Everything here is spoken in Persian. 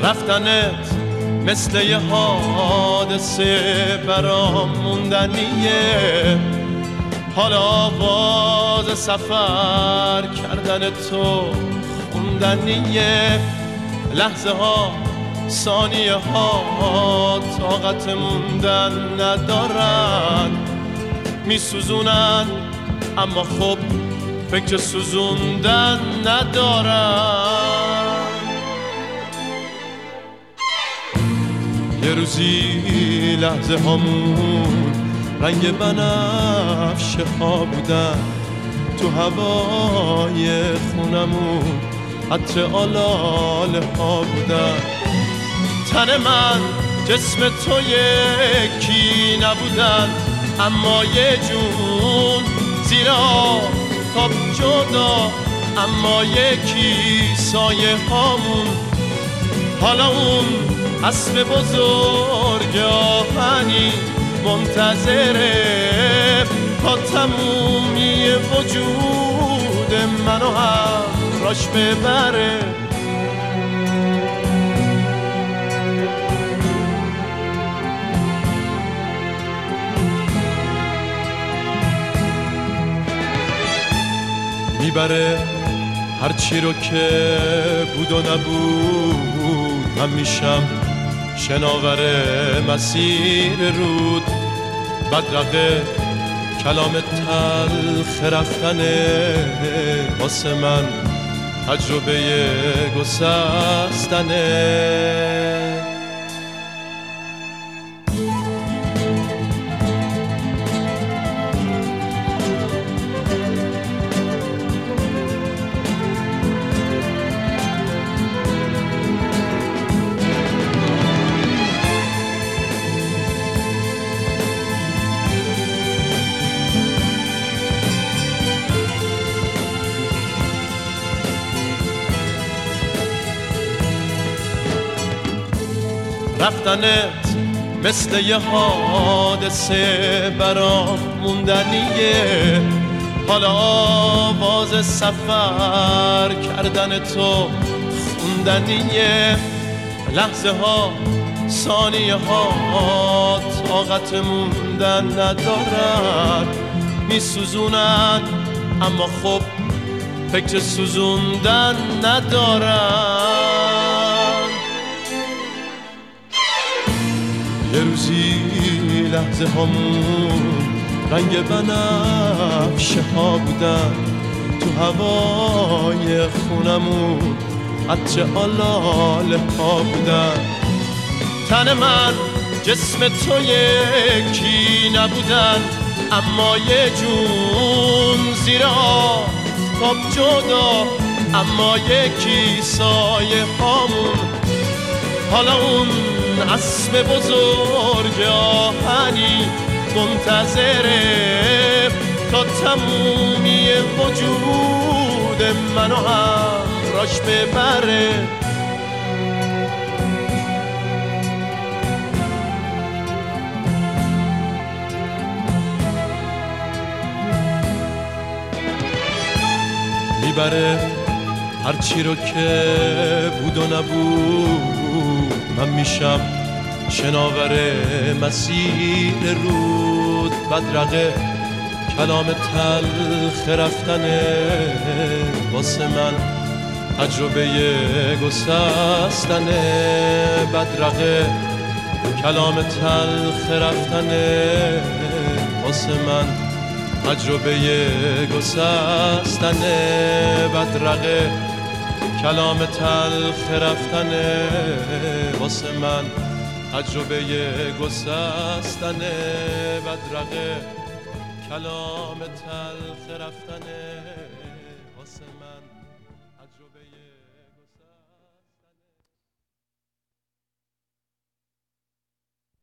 رفتنت مثل یه حادثه برام موندنیه، حالا آواز سفر کردن تو خوندنیه. لحظه ها ثانیه ها طاقت موندن ندارن، میسوزونن اما خب فکر سوزوندن ندارن. یه روزی لحظه هامون رنگ بنفشه ها بودن، تو هوای خونمون عطر آلاله ها بودن. تن من جسم تو یکی نبودن، اما یه جون زیر آفتاب جدا، اما یکی سایه هامون. حالا اون اسب بزرگ آهنی منتظره تا تمومی وجود منو همراش ببره. میبره هرچی رو که بود و نبود، من میشم شناور مسیر رود. بدرقه کلام تلخ رفتنه، واسه من تجربه گسستنه. رفتنت مثل یه حادثه برام موندنیه، حالا آواز سفر کردن تو خوندنیه. لحظه ها ثانیه ها طاقت موندن ندارن، میسوزونن اما خب فکر سوزوندن ندارن. یه روزی لحظه هامون رنگ بنفشه ها بودن، تو هوای خونمون عطر آلاله ها بودن. تن من جسم تو یکی نبودن، اما یه جون زیر آفتاب جدا، اما یکی سایه هامون. حالا اون اسب بزرگ آهنی منتظره تا تمومی وجود منو همراش ببره. میبره هرچی رو که بود و نبود، من میشم شناور مسیر رود. بدرقه کلام تلخ رفتنه، واسه من تجربه گسستنه. بدرقه کلام تلخ رفتنه، واسه من تجربه گسستنه. بدرقه کلام تلخ رفتنه، واسه من تجربه گسستنه. بدرقه کلام تلخ رفتنه.